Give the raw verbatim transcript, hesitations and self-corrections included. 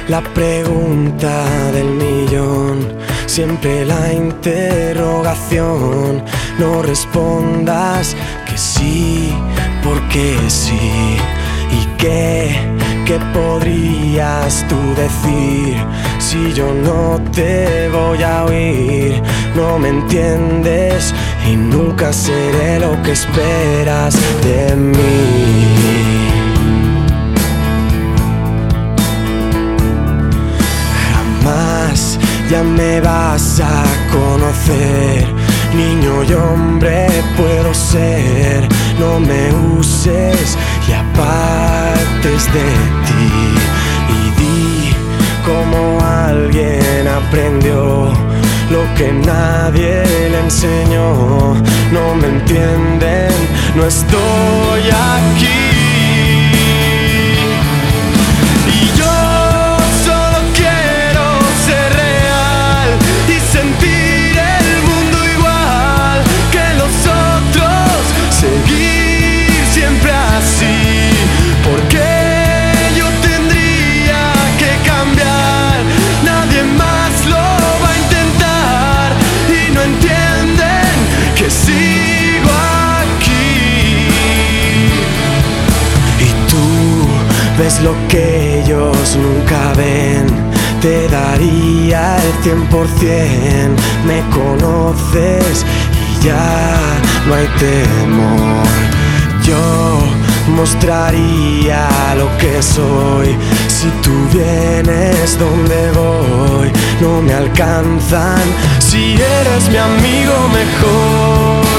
La pregunta del millón, siempre la interrogación. No respondas que sí, porque sí. ¿Y qué, qué podrías tú decir si yo no te voy a oír? No me entiendes y nunca seré lo que esperas de mí. Jamás ya me vas a conocer. Niño y hombre puedo ser. No me uses y apartes de ti. Y di como alguien aprendió lo que nadie le enseñó. No me entienden, no estoy aquí. Ves lo que ellos nunca ven. Te daría el cien por cien. Me conoces y ya no hay temor. Yo mostraría lo que soy. Si tú vienes donde voy, no me alcanzan. Si eres mi amigo mejor.